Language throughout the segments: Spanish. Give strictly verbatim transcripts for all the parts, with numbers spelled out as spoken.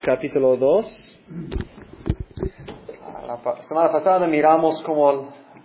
Capítulo dos. La pa- semana pasada miramos cómo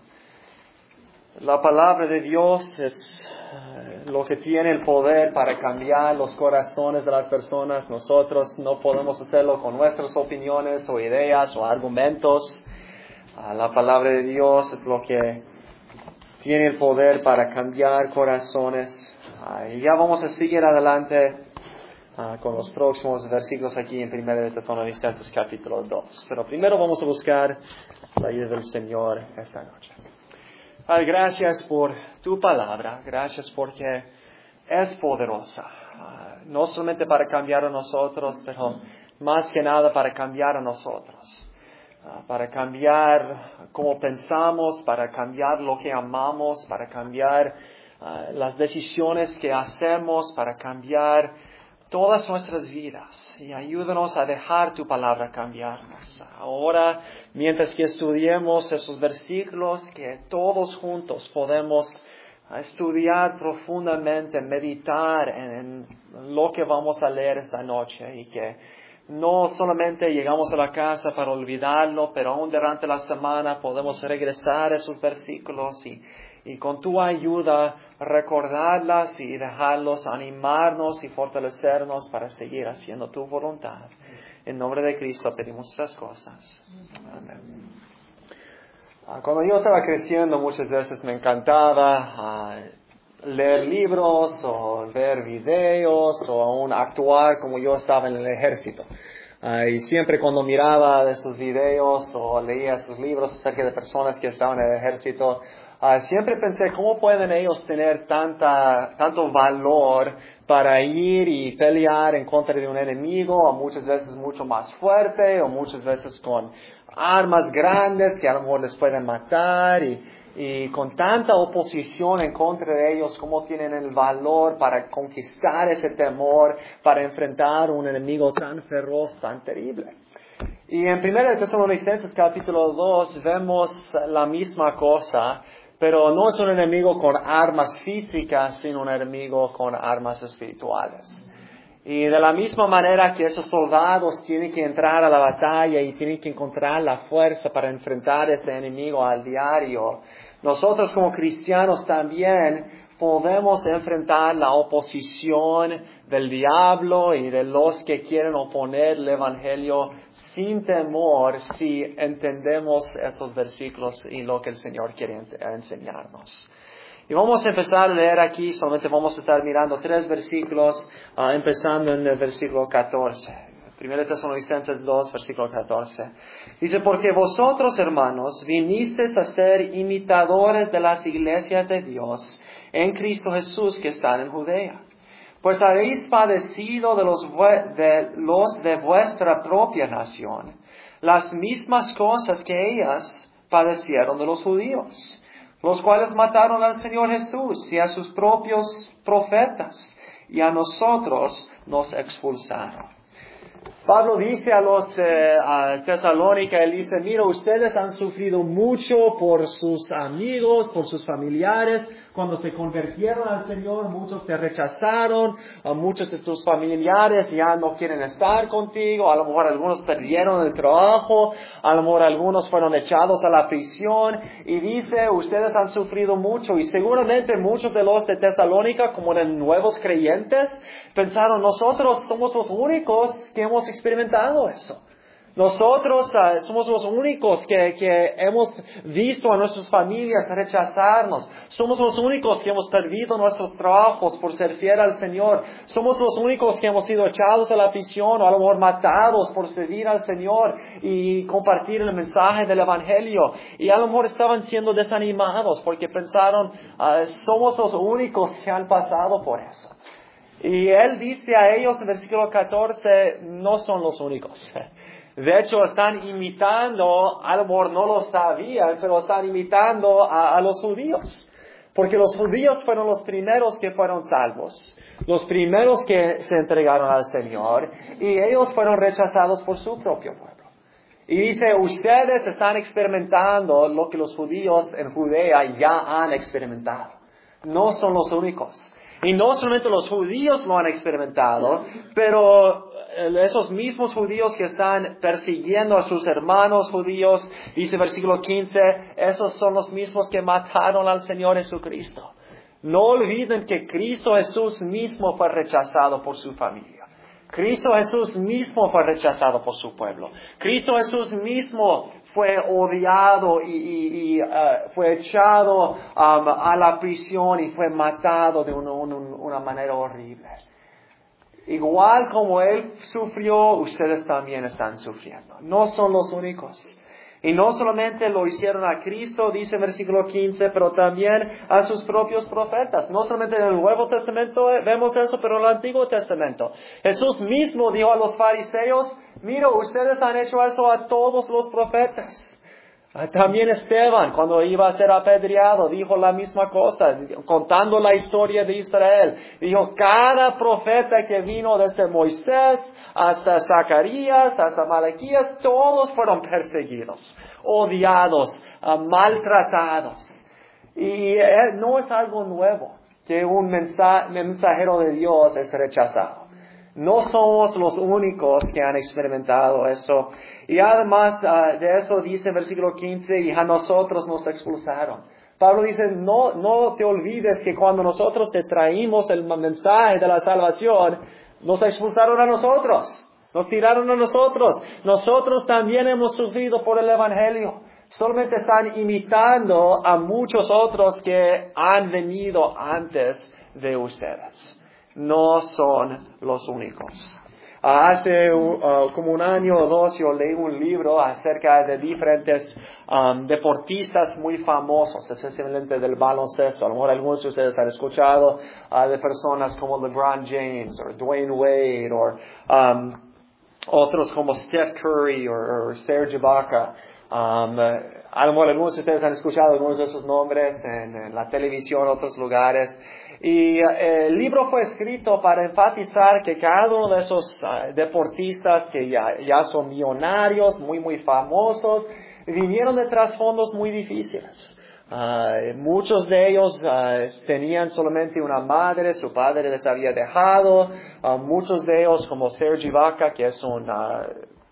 la palabra de Dios es eh, lo que tiene el poder para cambiar los corazones de las personas. Nosotros no podemos hacerlo con nuestras opiniones o ideas o argumentos. Ah, la palabra de Dios es lo que tiene el poder para cambiar corazones. Ah, y ya vamos a seguir adelante Uh, con los próximos versículos aquí en primera de Tesalonicenses capítulo dos. Pero primero vamos a buscar la ayuda del Señor esta noche. Padre, gracias por tu palabra. Gracias porque es poderosa. Uh, no solamente para cambiar a nosotros, pero más que nada para cambiar a nosotros. Uh, para cambiar cómo pensamos, para cambiar lo que amamos, para cambiar uh, las decisiones que hacemos, para cambiar todas nuestras vidas, y ayúdanos a dejar tu palabra cambiarnos. Ahora, mientras que estudiemos esos versículos, que todos juntos podemos estudiar profundamente, meditar en, en lo que vamos a leer esta noche, y que no solamente llegamos a la casa para olvidarlo, pero aún durante la semana podemos regresar a esos versículos y Y con tu ayuda recordarlas y dejarlos animarnos y fortalecernos para seguir haciendo tu voluntad. En nombre de Cristo pedimos esas cosas. Amén. Cuando yo estaba creciendo muchas veces me encantaba uh, leer libros o ver videos o aún actuar como yo estaba en el ejército. Uh, y siempre cuando miraba esos videos o leía esos libros acerca de personas que estaban en el ejército, Uh, siempre pensé, ¿cómo pueden ellos tener tanta, tanto valor para ir y pelear en contra de un enemigo, o muchas veces mucho más fuerte, o muchas veces con armas grandes que a lo mejor les pueden matar, y, y con tanta oposición en contra de ellos, cómo tienen el valor para conquistar ese temor, para enfrentar un enemigo tan feroz, tan terrible? Y en primera de Tesalonicenses capítulo dos vemos la misma cosa, pero no es un enemigo con armas físicas, sino un enemigo con armas espirituales. Y de la misma manera que esos soldados tienen que entrar a la batalla y tienen que encontrar la fuerza para enfrentar a este enemigo al diario, nosotros como cristianos también podemos enfrentar la oposición del diablo y de los que quieren oponer el evangelio sin temor si entendemos esos versículos y lo que el Señor quiere enseñarnos. Y vamos a empezar a leer aquí, solamente vamos a estar mirando tres versículos, uh, empezando en el versículo catorce. primera Tesalonicenses dos, versículo catorce. Dice, porque vosotros, hermanos, vinisteis a ser imitadores de las iglesias de Dios en Cristo Jesús que están en Judea. Pues habéis padecido de los, de los de vuestra propia nación las mismas cosas que ellas padecieron de los judíos, los cuales mataron al Señor Jesús y a sus propios profetas, y a nosotros nos expulsaron. Pablo dice a los eh, a Tesalónica, él dice, mira, ustedes han sufrido mucho por sus amigos, por sus familiares. Cuando se convirtieron al Señor, muchos te rechazaron, a muchos de tus familiares ya no quieren estar contigo, a lo mejor algunos perdieron el trabajo, a lo mejor algunos fueron echados a la prisión, y dice, ustedes han sufrido mucho, y seguramente muchos de los de Tesalónica, como eran nuevos creyentes, pensaron, nosotros somos los únicos que hemos experimentado eso. Nosotros uh, somos los únicos que, que hemos visto a nuestras familias rechazarnos. Somos los únicos que hemos perdido nuestros trabajos por ser fiel al Señor. Somos los únicos que hemos sido echados a la prisión o a lo mejor matados por servir al Señor y compartir el mensaje del Evangelio. Y a lo mejor estaban siendo desanimados porque pensaron, uh, somos los únicos que han pasado por eso. Y él dice a ellos en versículo catorce, no son los únicos. De hecho, están imitando, a lo mejor no lo sabían, pero están imitando a, a los judíos. Porque los judíos fueron los primeros que fueron salvos, los primeros que se entregaron al Señor, y ellos fueron rechazados por su propio pueblo. Y dice, ustedes están experimentando lo que los judíos en Judea ya han experimentado. No son los únicos. Y no solamente los judíos lo han experimentado, pero esos mismos judíos que están persiguiendo a sus hermanos judíos, dice versículo quince, esos son los mismos que mataron al Señor Jesucristo. No olviden que Cristo Jesús mismo fue rechazado por su familia. Cristo Jesús mismo fue rechazado por su pueblo. Cristo Jesús mismo fue odiado y, y, y uh, fue echado um, a la prisión y fue matado de una, una, una manera horrible. Igual como Él sufrió, ustedes también están sufriendo. No son los únicos. Y no solamente lo hicieron a Cristo, dice el versículo quince, pero también a sus propios profetas. No solamente en el Nuevo Testamento vemos eso, pero en el Antiguo Testamento. Jesús mismo dijo a los fariseos, mira, ustedes han hecho eso a todos los profetas. También Esteban, cuando iba a ser apedreado, dijo la misma cosa, contando la historia de Israel. Dijo, cada profeta que vino desde Moisés hasta Zacarías, hasta Malaquías, todos fueron perseguidos, odiados, uh, maltratados. Y eh, no es algo nuevo que un mensa- mensajero de Dios es rechazado. No somos los únicos que han experimentado eso. Y además uh, de eso dice en versículo quince, y a nosotros nos expulsaron. Pablo dice, no, no te olvides que cuando nosotros te traímos el mensaje de la salvación, nos expulsaron a nosotros, nos tiraron a nosotros. Nosotros también hemos sufrido por el Evangelio. Solamente están imitando a muchos otros que han venido antes de ustedes. No son los únicos. Uh, hace uh, como un año o dos yo leí un libro acerca de diferentes um, deportistas muy famosos, especialmente del baloncesto. A lo mejor algunos de ustedes han escuchado uh, de personas como LeBron James o Dwayne Wade o um, otros como Steph Curry o Serge Ibaka. Um, a lo mejor algunos de ustedes han escuchado algunos de esos nombres en, en la televisión, en otros lugares. Y uh, el libro fue escrito para enfatizar que cada uno de esos uh, deportistas que ya, ya son millonarios, muy, muy famosos, vinieron de trasfondos muy difíciles. Uh, muchos de ellos uh, tenían solamente una madre, su padre les había dejado. Uh, muchos de ellos, como Serge Ibaka, que es un uh,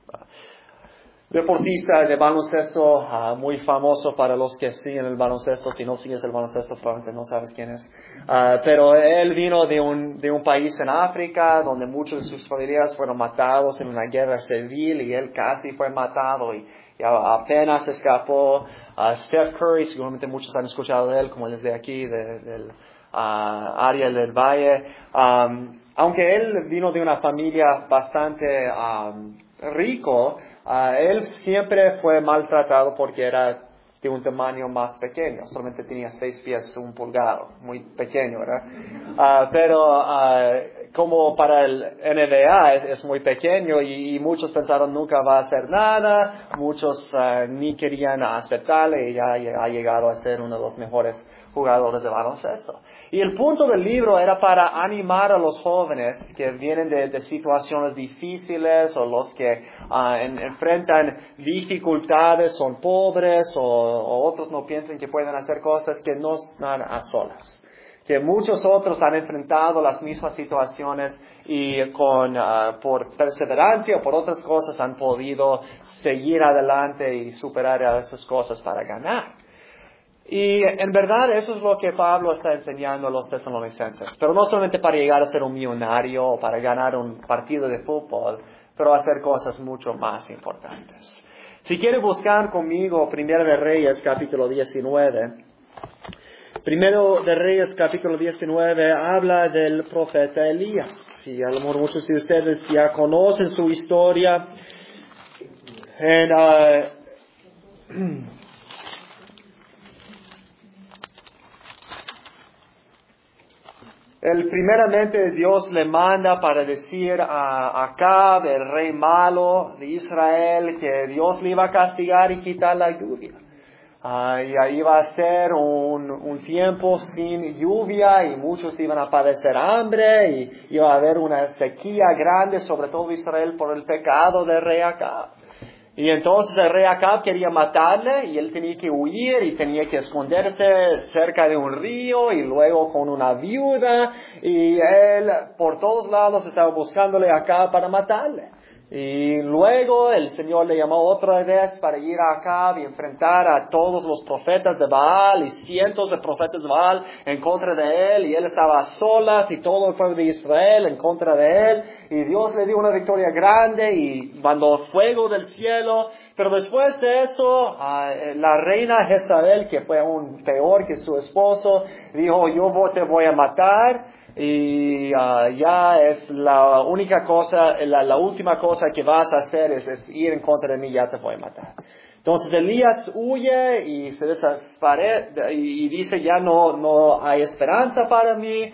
deportista de baloncesto uh, muy famoso para los que siguen el baloncesto. Si no sigues el baloncesto, probablemente no sabes quién es. Uh, pero él vino de un, de un país en África donde muchos de sus familias fueron matados en una guerra civil y él casi fue matado y, y apenas escapó. Uh, Steph Curry, seguramente muchos han escuchado de él, como desde aquí, de, del uh, área del Valle. Um, aunque él vino de una familia bastante um, rico, Uh, él siempre fue maltratado porque era de un tamaño más pequeño. Solamente tenía seis pies, un pulgado. Muy pequeño, ¿verdad? Uh, pero uh, como para el N B A es, es muy pequeño y, y muchos pensaron nunca va a hacer nada. Muchos uh, ni querían aceptarle y ya ha llegado a ser uno de los mejores jugadores de baloncesto. Y el punto del libro era para animar a los jóvenes que vienen de, de situaciones difíciles o los que uh, en, enfrentan dificultades, son pobres o, o otros no piensan que pueden hacer cosas, que no están a solas. Que muchos otros han enfrentado las mismas situaciones y con, uh, por perseverancia o por otras cosas han podido seguir adelante y superar esas cosas para ganar. Y en verdad eso es lo que Pablo está enseñando a los tesalonicenses. Pero no solamente para llegar a ser un millonario o para ganar un partido de fútbol, pero hacer cosas mucho más importantes. Si quiere buscar conmigo Primero de Reyes capítulo diecinueve. Primero de Reyes capítulo diecinueve habla del profeta Elías. Y a lo mejor muchos de ustedes ya conocen su historia. En, uh, El, primeramente Dios le manda para decir a Acab, el rey malo de Israel, que Dios le iba a castigar y quitar la lluvia. Uh, y ahí iba a ser un, un tiempo sin lluvia y muchos iban a padecer hambre y iba a haber una sequía grande sobre todo Israel por el pecado del rey Acab. Y entonces el rey Acab quería matarle y él tenía que huir y tenía que esconderse cerca de un río y luego con una viuda. Y él por todos lados estaba buscándole a Acab para matarle. Y luego el Señor le llamó otra vez para ir a Acab y enfrentar a todos los profetas de Baal y cientos de profetas de Baal en contra de él. Y él estaba a solas y todo el pueblo de Israel en contra de él. Y Dios le dio una victoria grande y mandó fuego del cielo. Pero después de eso, uh, la reina Jezabel, que fue aún peor que su esposo, dijo, yo te voy a matar. Y uh, ya es la única cosa, la, la última cosa que vas a hacer es, es ir en contra de mí, ya te voy a matar. Entonces Elías huye y se desaparece y, y dice ya no, no hay esperanza para mí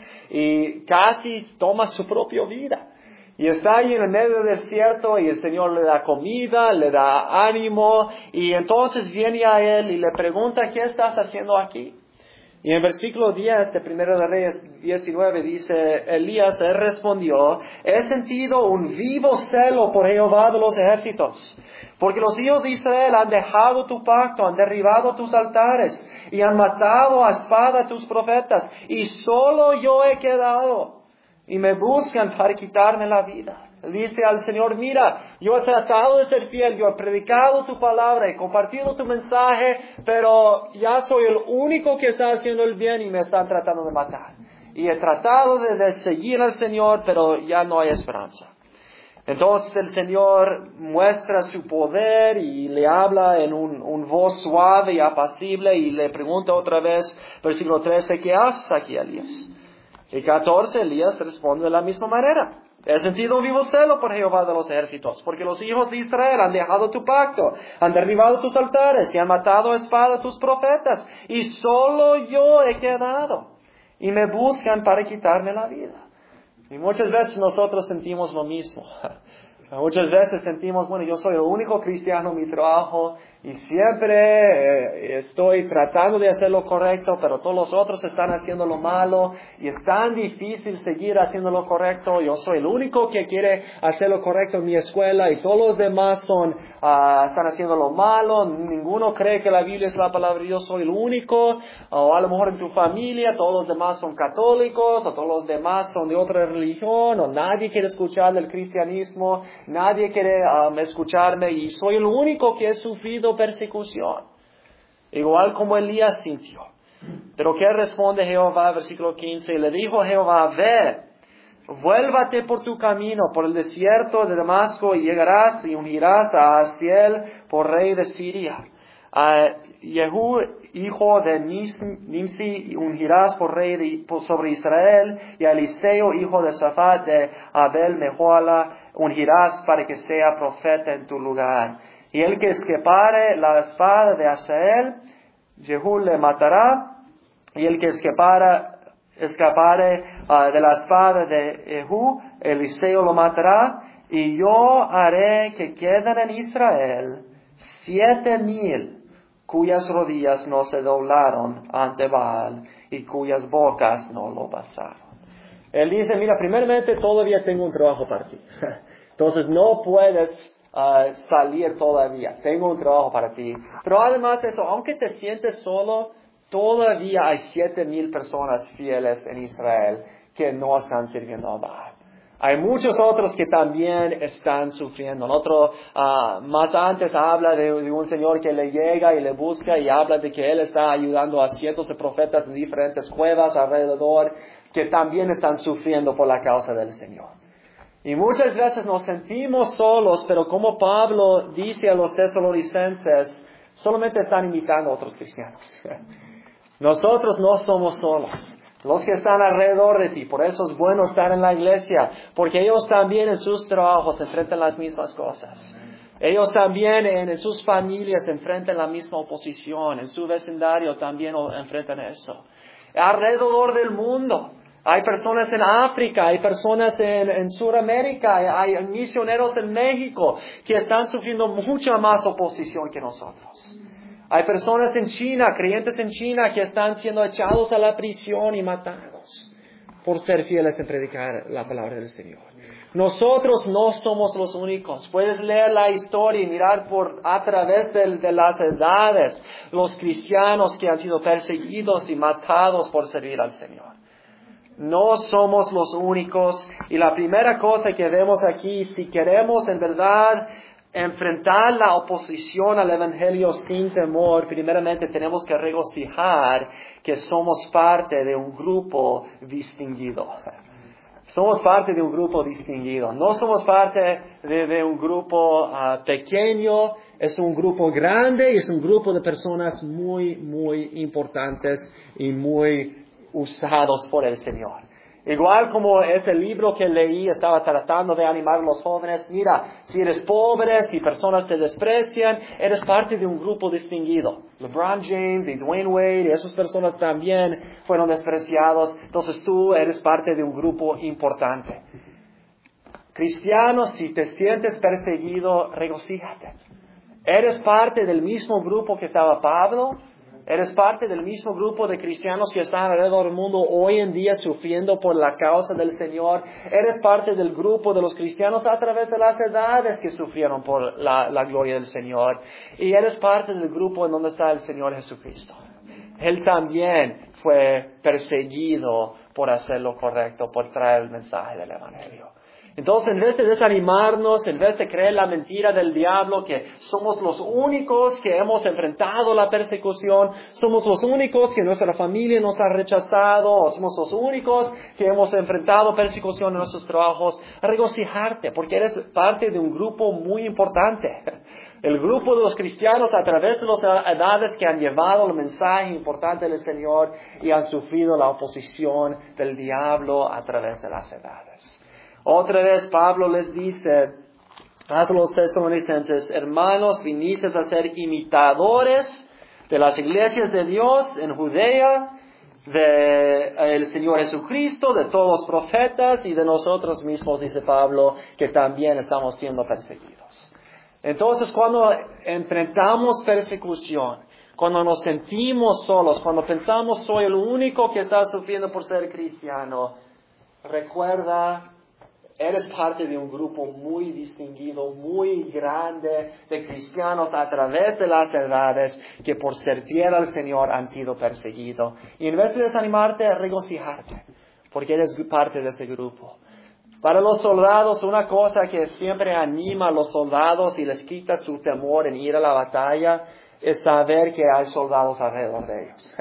y casi toma su propia vida. Y está ahí en el medio del desierto y el Señor le da comida, le da ánimo y entonces viene a él y le pregunta, ¿qué estás haciendo aquí? Y en versículo diez de Primera de Reyes diecinueve dice, Elías él respondió, he sentido un vivo celo por Jehová de los ejércitos, porque los hijos de Israel han dejado tu pacto, han derribado tus altares y han matado a espada a tus profetas, y solo yo he quedado, y me buscan para quitarme la vida. Dice al Señor, mira, yo he tratado de ser fiel, yo he predicado tu palabra, he compartido tu mensaje, pero ya soy el único que está haciendo el bien y me están tratando de matar. Y he tratado de, de seguir al Señor, pero ya no hay esperanza. Entonces el Señor muestra su poder y le habla en un, un voz suave y apacible y le pregunta otra vez, versículo trece, ¿qué haces aquí, Elías? Y catorce, Elías responde de la misma manera. He sentido un vivo celo por Jehová de los ejércitos, porque los hijos de Israel han dejado tu pacto, han derribado tus altares y han matado a espada a tus profetas, y solo yo he quedado, y me buscan para quitarme la vida. Y muchas veces nosotros sentimos lo mismo. Muchas veces sentimos, bueno, yo soy el único cristiano en mi trabajo y siempre eh, estoy tratando de hacer lo correcto, pero todos los otros están haciendo lo malo y es tan difícil seguir haciendo lo correcto. Yo soy el único que quiere hacer lo correcto en mi escuela y todos los demás son, uh, están haciendo lo malo. Ninguno cree que la Biblia es la palabra de Dios, soy el único. O a lo mejor en tu familia todos los demás son católicos o todos los demás son de otra religión o nadie quiere escuchar del cristianismo. Nadie quiere um, escucharme y soy el único que he sufrido persecución. Igual como Elías sintió. Pero ¿qué responde Jehová? Versículo quince. Le dijo Jehová, ve, vuélvate por tu camino, por el desierto de Damasco y llegarás y ungirás a Hazael por rey de Siria. A Jehú, hijo de Nimsi, ungirás por rey de, por sobre Israel, y a Eliseo, hijo de Safat de Abel Mehola, ungirás para que sea profeta en tu lugar. Y el que escapare la espada de Hazael, Jehú le matará, y el que escapare, escapare uh, de la espada de Jehú, Eliseo lo matará, y yo haré que queden en Israel siete mil cuyas rodillas no se doblaron ante Baal y cuyas bocas no lo pasaron. Él dice, mira, primeramente todavía tengo un trabajo para ti. Entonces no puedes uh, salir todavía. Tengo un trabajo para ti. Pero además de eso, aunque te sientes solo, todavía hay siete mil personas fieles en Israel que no están sirviendo a Baal. Hay muchos otros que también están sufriendo. En otro, uh, más antes habla de, de un señor que le llega y le busca y habla de que él está ayudando a cientos de profetas en diferentes cuevas alrededor que también están sufriendo por la causa del Señor. Y muchas veces nos sentimos solos, pero como Pablo dice a los tesalonicenses, solamente están imitando a otros cristianos. Nosotros no somos solos. Los que están alrededor de ti, por eso es bueno estar en la iglesia, porque ellos también en sus trabajos enfrentan las mismas cosas. Ellos también en, en sus familias enfrentan la misma oposición, en su vecindario también enfrentan eso. Alrededor del mundo, hay personas en África, hay personas en, en Sudamérica, hay, hay misioneros en México que están sufriendo mucha más oposición que nosotros. Hay personas en China, creyentes en China, que están siendo echados a la prisión y matados por ser fieles en predicar la palabra del Señor. Nosotros no somos los únicos. Puedes leer la historia y mirar por a través de, de las edades los cristianos que han sido perseguidos y matados por servir al Señor. No somos los únicos. Y la primera cosa que vemos aquí, si queremos en verdad enfrentar la oposición al Evangelio sin temor, primeramente tenemos que regocijar que somos parte de un grupo distinguido. Somos parte de un grupo distinguido. No somos parte de, de un grupo uh, pequeño. Es un grupo grande y es un grupo de personas muy, muy importantes y muy usados por el Señor. Igual como ese libro que leí estaba tratando de animar a los jóvenes. Mira, si eres pobre, si personas te desprecian, eres parte de un grupo distinguido. LeBron James y Dwayne Wade y esas personas también fueron despreciados. Entonces tú eres parte de un grupo importante. Cristianos, si te sientes perseguido, regocíjate. Eres parte del mismo grupo que estaba Pablo. Eres parte del mismo grupo de cristianos que están alrededor del mundo hoy en día sufriendo por la causa del Señor. Eres parte del grupo de los cristianos a través de las edades que sufrieron por la, la gloria del Señor. Y eres parte del grupo en donde está el Señor Jesucristo. Él también fue perseguido por hacer lo correcto, por traer el mensaje del Evangelio. Entonces, en vez de desanimarnos, en vez de creer la mentira del diablo, que somos los únicos que hemos enfrentado la persecución, somos los únicos que nuestra familia nos ha rechazado, o somos los únicos que hemos enfrentado persecución en nuestros trabajos, regocijarte, porque eres parte de un grupo muy importante. El grupo de los cristianos a través de las edades que han llevado el mensaje importante del Señor y han sufrido la oposición del diablo a través de las edades. Otra vez Pablo les dice a los tesalonicenses: hermanos, vinisteis a ser imitadores de las iglesias de Dios en Judea, de el Señor Jesucristo, de todos los profetas y de nosotros mismos, dice Pablo, que también estamos siendo perseguidos. Entonces, cuando enfrentamos persecución, cuando nos sentimos solos, cuando pensamos soy el único que está sufriendo por ser cristiano, recuerda, eres parte de un grupo muy distinguido, muy grande de cristianos a través de las edades que por servir al Señor han sido perseguidos. Y en vez de desanimarte, regocijarte, porque eres parte de ese grupo. Para los soldados, una cosa que siempre anima a los soldados y les quita su temor en ir a la batalla es saber que hay soldados alrededor de ellos.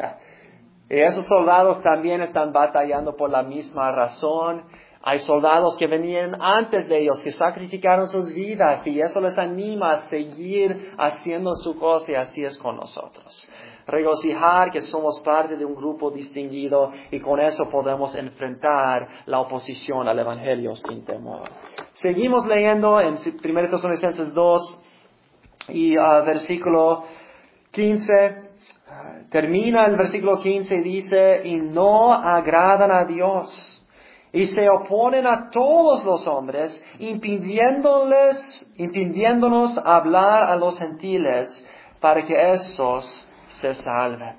Y esos soldados también están batallando por la misma razón. Hay soldados que venían antes de ellos, que sacrificaron sus vidas, y eso les anima a seguir haciendo su cosa, y así es con nosotros. Regocijar que somos parte de un grupo distinguido, y con eso podemos enfrentar la oposición al Evangelio sin temor. Seguimos leyendo en primera Tesalonicenses dos, y uh, versículo quince. Termina el versículo quince y dice: y no agradan a Dios, y se oponen a todos los hombres, impidiéndoles, impidiéndonos hablar a los gentiles para que estos se salven.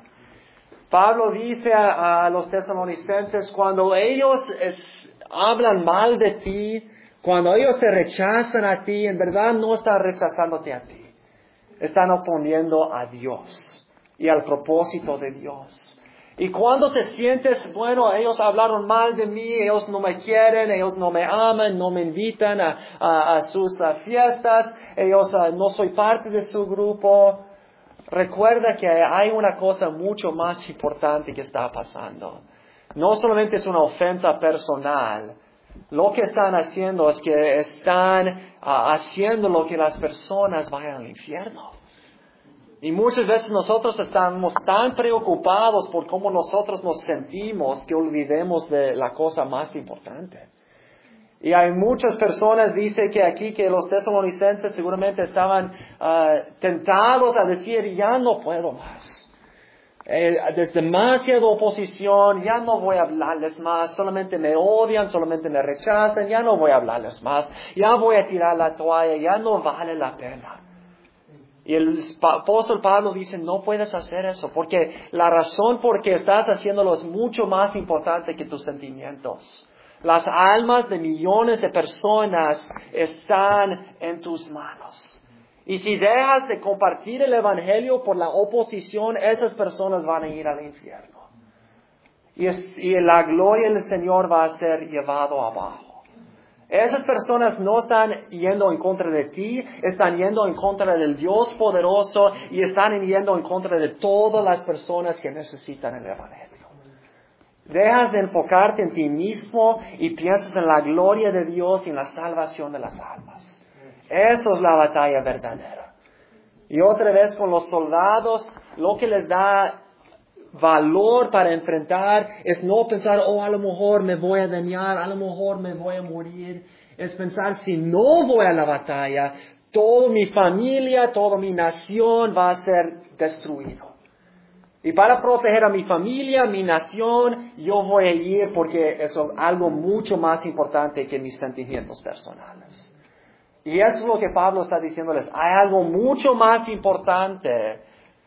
Pablo dice a, a los tesalonicenses: cuando ellos es, hablan mal de ti, cuando ellos te rechazan a ti, en verdad no están rechazándote a ti. Están oponiendo a Dios y al propósito de Dios. Y cuando te sientes, bueno, ellos hablaron mal de mí, ellos no me quieren, ellos no me aman, no me invitan a, a, a sus a fiestas, ellos uh, no soy parte de su grupo, recuerda que hay una cosa mucho más importante que está pasando. No solamente es una ofensa personal, lo que están haciendo es que están uh, haciendo lo que las personas vayan al infierno. Y muchas veces nosotros estamos tan preocupados por cómo nosotros nos sentimos que olvidemos de la cosa más importante. Y hay muchas personas, dice que aquí que los tesalonicenses seguramente estaban uh, tentados a decir: ya no puedo más. Eh, desde demasiada oposición, ya no voy a hablarles más, solamente me odian, solamente me rechazan, ya no voy a hablarles más, ya voy a tirar la toalla, ya no vale la pena. Y el apóstol Pablo dice: no puedes hacer eso, porque la razón por qué estás haciéndolo es mucho más importante que tus sentimientos. Las almas de millones de personas están en tus manos. Y si dejas de compartir el Evangelio por la oposición, esas personas van a ir al infierno. Y, es, y la gloria del Señor va a ser llevado abajo. Esas personas no están yendo en contra de ti, están yendo en contra del Dios poderoso y están yendo en contra de todas las personas que necesitan el Evangelio. Dejas de enfocarte en ti mismo y piensas en la gloria de Dios y en la salvación de las almas. Eso es la batalla verdadera. Y otra vez con los soldados, lo que les da valor para enfrentar es no pensar, oh, a lo mejor me voy a dañar, a lo mejor me voy a morir. Es pensar, si no voy a la batalla, toda mi familia, toda mi nación va a ser destruido. Y para proteger a mi familia, mi nación, yo voy a ir porque eso es algo mucho más importante que mis sentimientos personales. Y eso es lo que Pablo está diciéndoles. Hay algo mucho más importante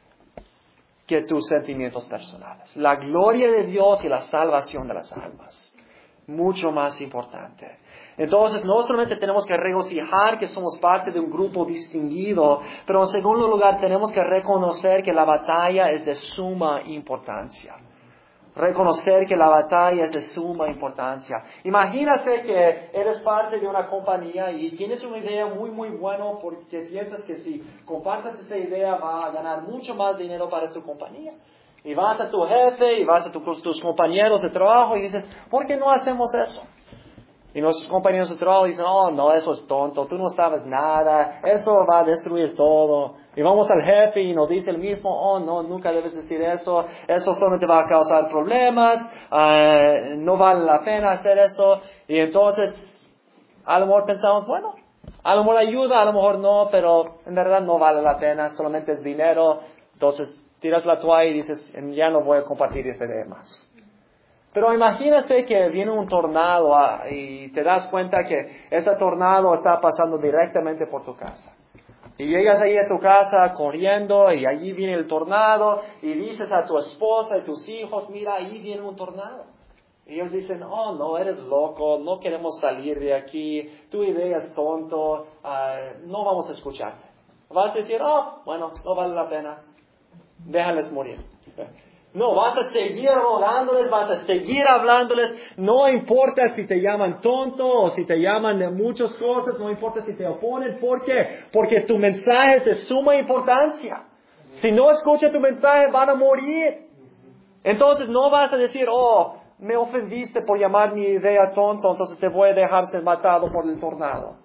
que tus sentimientos personales. La gloria de Dios y la salvación de las almas. Mucho más importante. Entonces, no solamente tenemos que regocijar que somos parte de un grupo distinguido, pero en segundo lugar tenemos que reconocer que la batalla es de suma importancia. Reconocer que la batalla es de suma importancia. Imagínate que eres parte de una compañía y tienes una idea muy, muy buena porque piensas que si compartes esa idea va a ganar mucho más dinero para tu compañía. Y vas a tu jefe y vas a tu, tus compañeros de trabajo y dices, ¿por qué no hacemos eso? Y nuestros compañeros de trabajo dicen, oh, no, eso es tonto, tú no sabes nada, eso va a destruir todo. Y vamos al jefe y nos dice el mismo, oh, no, nunca debes decir eso, eso solamente va a causar problemas, uh, no vale la pena hacer eso. Y entonces, a lo mejor pensamos, bueno, a lo mejor ayuda, a lo mejor no, pero en verdad no vale la pena, solamente es dinero. Entonces, tiras la toalla y dices, ya no voy a compartir esa idea más. Pero imagínate que viene un tornado ah, y te das cuenta que ese tornado está pasando directamente por tu casa. Y llegas ahí a tu casa corriendo y allí viene el tornado y dices a tu esposa y tus hijos, mira, ahí viene un tornado. Y ellos dicen, oh, no, eres loco, no queremos salir de aquí, tu idea es tonto, uh, no vamos a escucharte. Vas a decir, oh, bueno, no vale la pena, déjales morir. No, vas a seguir rogándoles, vas a seguir hablándoles, no importa si te llaman tonto o si te llaman de muchas cosas, no importa si te oponen, ¿por qué? Porque tu mensaje es de suma importancia. Si no escuchas tu mensaje, van a morir. Entonces no vas a decir, oh, me ofendiste por llamar mi idea tonto, entonces te voy a dejar ser matado por el tornado.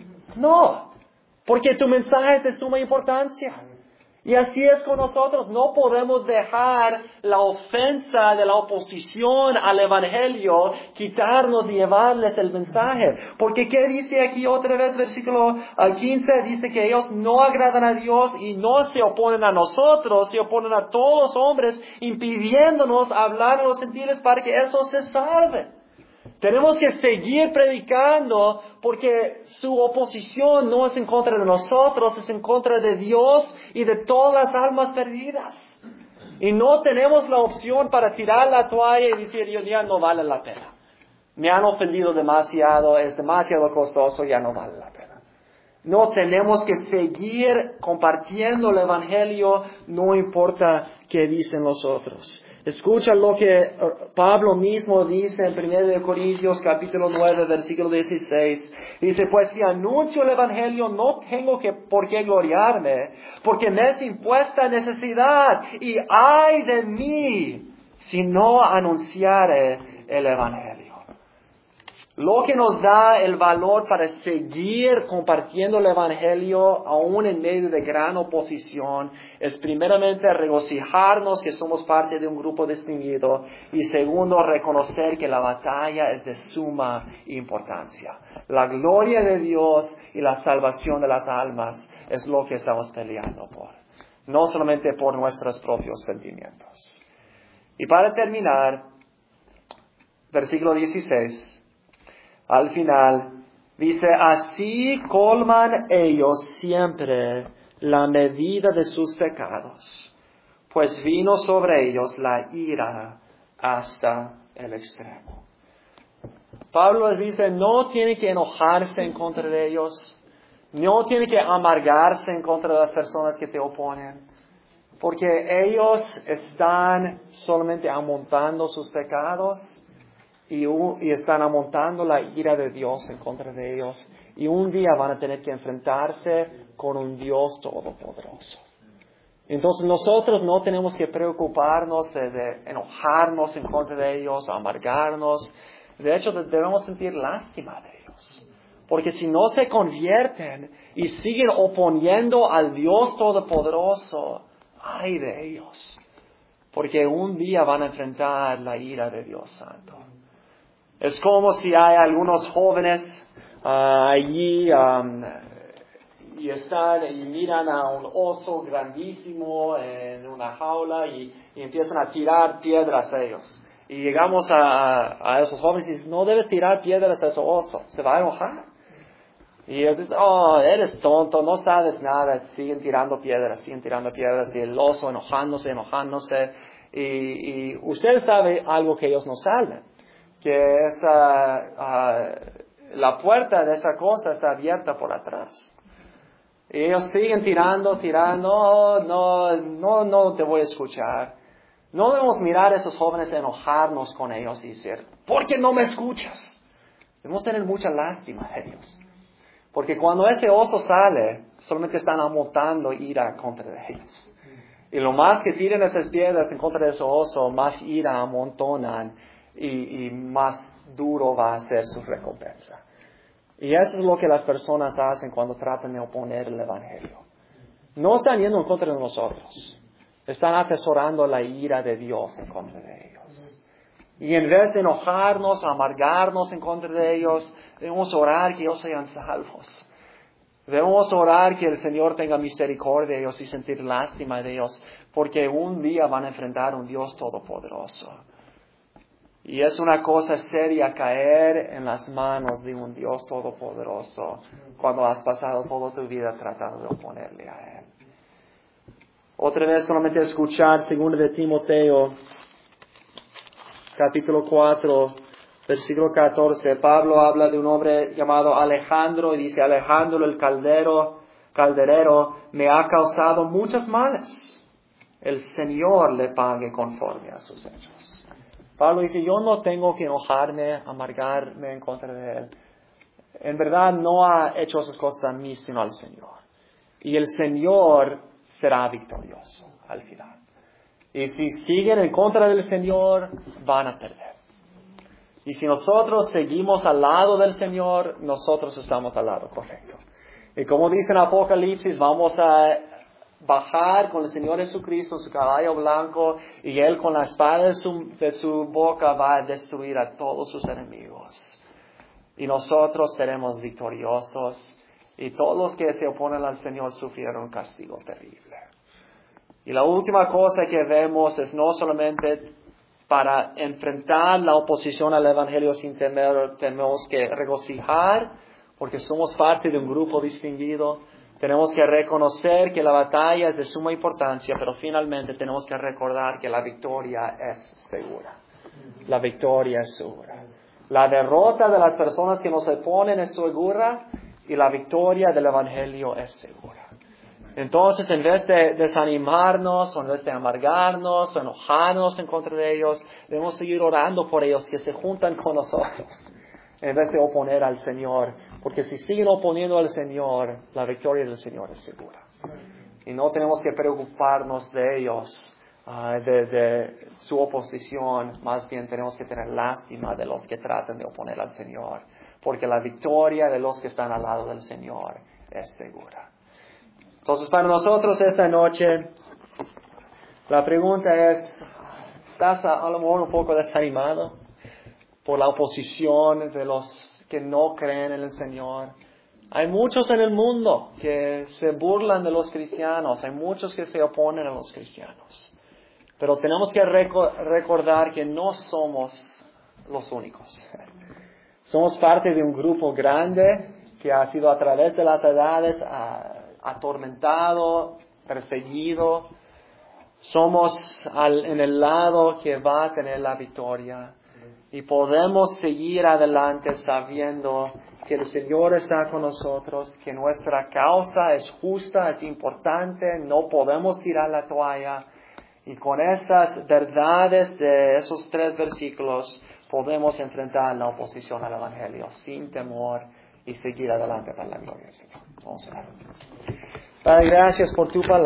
No, porque tu mensaje es de suma importancia. Y así es con nosotros, no podemos dejar la ofensa de la oposición al Evangelio quitarnos y llevarles el mensaje. Porque ¿qué dice aquí otra vez? Versículo quince dice que ellos no agradan a Dios y no se oponen a nosotros, se oponen a todos los hombres, impidiéndonos hablar a los gentiles para que esos se salven. Tenemos que seguir predicando porque su oposición no es en contra de nosotros, es en contra de Dios y de todas las almas perdidas. Y no tenemos la opción para tirar la toalla y decir, yo ya no vale la pena. Me han ofendido demasiado, es demasiado costoso, ya no vale la pena. No, tenemos que seguir compartiendo el Evangelio, no importa qué dicen los otros. Escucha lo que Pablo mismo dice en primera de Corintios capítulo nueve, versículo dieciséis. Dice, pues si anuncio el Evangelio no tengo que por qué gloriarme, porque me es impuesta necesidad y ay de mí si no anunciare el Evangelio. Lo que nos da el valor para seguir compartiendo el Evangelio aún en medio de gran oposición es primeramente regocijarnos que somos parte de un grupo distinguido y segundo reconocer que la batalla es de suma importancia. La gloria de Dios y la salvación de las almas es lo que estamos peleando por, no solamente por nuestros propios sentimientos. Y para terminar, versículo dieciséis. Al final, dice, así colman ellos siempre la medida de sus pecados, pues vino sobre ellos la ira hasta el extremo. Pablo les dice, no tiene que enojarse en contra de ellos. No tiene que amargarse en contra de las personas que te oponen. Porque ellos están solamente amontando sus pecados y, y están amontando la ira de Dios en contra de ellos. Y un día van a tener que enfrentarse con un Dios todopoderoso. Entonces nosotros no tenemos que preocuparnos de, de enojarnos en contra de ellos, amargarnos. De hecho, debemos sentir lástima de ellos. Porque si no se convierten y siguen oponiendo al Dios todopoderoso, ay de ellos. Porque un día van a enfrentar la ira de Dios Santo. Es como si hay algunos jóvenes uh, allí um, y están y miran a un oso grandísimo en una jaula y, y empiezan a tirar piedras a ellos. Y llegamos a, a esos jóvenes y dicen, no debes tirar piedras a ese oso, se va a enojar. Y ellos dicen, oh, eres tonto, no sabes nada. Siguen tirando piedras, siguen tirando piedras. Y el oso enojándose, enojándose. Y, y usted sabe algo que ellos no saben. Que esa, uh, la puerta de esa cosa está abierta por atrás. Y ellos siguen tirando, tirando. Oh, no, no, no te voy a escuchar. No debemos mirar a esos jóvenes, enojarnos con ellos y decir, ¿por qué no me escuchas? Debemos tener mucha lástima de ellos. Porque cuando ese oso sale, solamente están amontando ira contra ellos. Y lo más que tiren esas piedras en contra de ese oso, más ira amontonan y, y más duro va a ser su recompensa. Y eso es lo que las personas hacen cuando tratan de oponer el Evangelio. No están yendo en contra de nosotros. Están atesorando la ira de Dios en contra de ellos. Y en vez de enojarnos, amargarnos en contra de ellos, debemos orar que ellos sean salvos. Debemos orar que el Señor tenga misericordia de ellos y sentir lástima de ellos, porque un día van a enfrentar a un Dios todopoderoso. Y es una cosa seria caer en las manos de un Dios todopoderoso cuando has pasado toda tu vida tratando de oponerle a Él. Otra vez solamente escuchar segundo de Timoteo, capítulo cuatro, versículo catorce. Pablo habla de un hombre llamado Alejandro y dice, Alejandro el caldero, calderero me ha causado muchos males. El Señor le pague conforme a sus hechos. Pablo dice, yo no tengo que enojarme, amargarme en contra de él. En verdad no ha hecho esas cosas a mí, sino al Señor. Y el Señor será victorioso al final. Y si siguen en contra del Señor, van a perder. Y si nosotros seguimos al lado del Señor, nosotros estamos al lado correcto. Y como dice en Apocalipsis, vamos a bajar con el Señor Jesucristo en su caballo blanco y Él con la espada de su, de su boca va a destruir a todos sus enemigos. Y nosotros seremos victoriosos y todos los que se oponen al Señor sufrieron un castigo terrible. Y la última cosa que vemos es no solamente para enfrentar la oposición al Evangelio sin temer, tenemos que regocijar porque somos parte de un grupo distinguido. Tenemos que reconocer que la batalla es de suma importancia, pero finalmente tenemos que recordar que la victoria es segura. La victoria es segura. La derrota de las personas que nos oponen es segura y la victoria del Evangelio es segura. Entonces, en vez de desanimarnos, o en vez de amargarnos, o enojarnos en contra de ellos, debemos seguir orando por ellos que se juntan con nosotros, en vez de oponer al Señor. Porque si siguen oponiendo al Señor, la victoria del Señor es segura. Y no tenemos que preocuparnos de ellos, uh, de, de su oposición. Más bien tenemos que tener lástima de los que tratan de oponer al Señor. Porque la victoria de los que están al lado del Señor es segura. Entonces, para nosotros esta noche, la pregunta es, ¿estás a, a lo mejor un poco desanimado por la oposición de los que no creen en el Señor? Hay muchos en el mundo que se burlan de los cristianos, hay muchos que se oponen a los cristianos. Pero tenemos que reco- recordar que no somos los únicos. Somos parte de un grupo grande que ha sido a través de las edades a, atormentado, perseguido. Somos al, en el lado que va a tener la victoria. Y podemos seguir adelante sabiendo que el Señor está con nosotros, que nuestra causa es justa, es importante, no podemos tirar la toalla. Y con esas verdades de esos tres versículos podemos enfrentar la oposición al Evangelio sin temor y seguir adelante para la gloria del Señor. Vamos a orar. Padre, gracias por tu palabra.